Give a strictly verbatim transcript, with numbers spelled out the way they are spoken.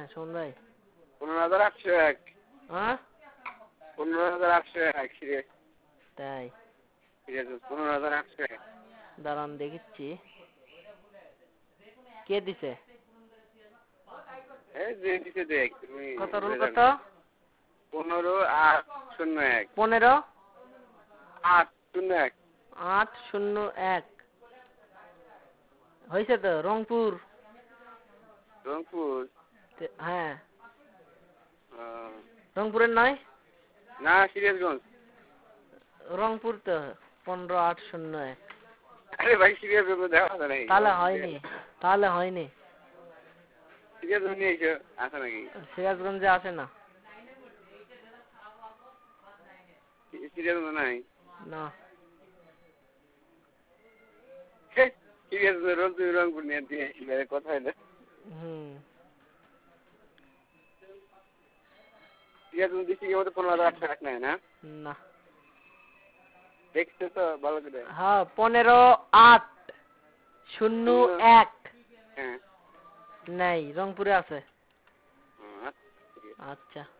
শোন ভাই পনেরো হাজার আটশো এক। হ্যাঁ পনেরো হাজার আটশো এক সিরিয়াস। তাই সিরিয়াস পনেরো হাজার আটশো এক। দাঁড়ান দেখিচ্ছি কে দিছে এই যে দিছে দেখ তুমি কত রোল কত পনেরো আট শূন্য এক। পনেরো আট শূন্য এক। আট শূন্য এক হয়েছে তো রংপুর রংপুর হ্যাঁ রংপুরের নয় না সিরিয়াসগঞ্জ রংপুর তো পনেরো আট শূন্য এক। আরে ভাই সিরিয়াসগঞ্জ দেখা যায় নাকি তাহলে হয়নি তাহলে হয়নি সিরিয়াসগঞ্জ নিয়ে এসো আছে নাকি সিরাজগঞ্জে আসে না সিরিয়াসগঞ্জ নাই না সিরিয়াসগঞ্জ রংপুর রংপুর নিয়ে দিয়ে আসলে কথা হইলো হুম সিরিয়াসগঞ্জ ডিস্ট্রিক্টের মধ্যে পনেরো হাজার আটশো এক নাই না না দেখছো তো ভালো করে হ্যাঁ পনেরো আট শূন্য এক হ্যাঁ নাই রংপুরে আছে আচ্ছা আচ্ছা